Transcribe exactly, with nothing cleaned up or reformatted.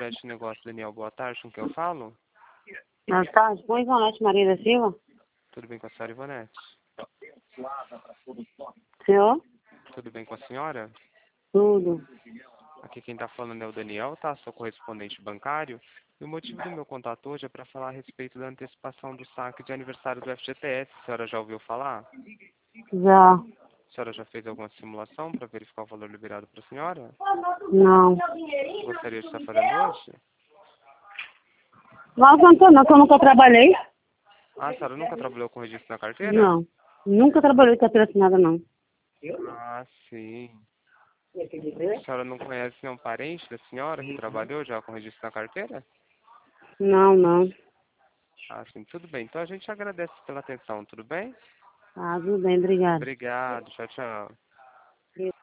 gerente de negócio, Daniel. Boa tarde, com quem eu falo? Boa tarde, com Ivonete Maria da Silva. Tudo bem com a senhora Ivonete? Senhor? Tudo bem com a senhora? Tudo. Aqui quem está falando é o Daniel, tá? Sou correspondente bancário. E o motivo do meu contato hoje é para falar a respeito da antecipação do saque de aniversário do F G T S. A senhora já ouviu falar? Já. A senhora já fez alguma simulação para verificar o valor liberado para a senhora? Não. Gostaria de estar fazendo hoje? Mas, Antônio, que eu nunca trabalhei. Ah, a senhora nunca trabalhou com registro na carteira? Não. Nunca trabalhei com carteira assinada, não. Ah, sim. A senhora não conhece nenhum parente da senhora que trabalhou já com registro na carteira? Não, não. Ah, sim, tudo bem. Então a gente agradece pela atenção, tudo bem? Ah, tudo bem, obrigada. Obrigado, tchau, tchau.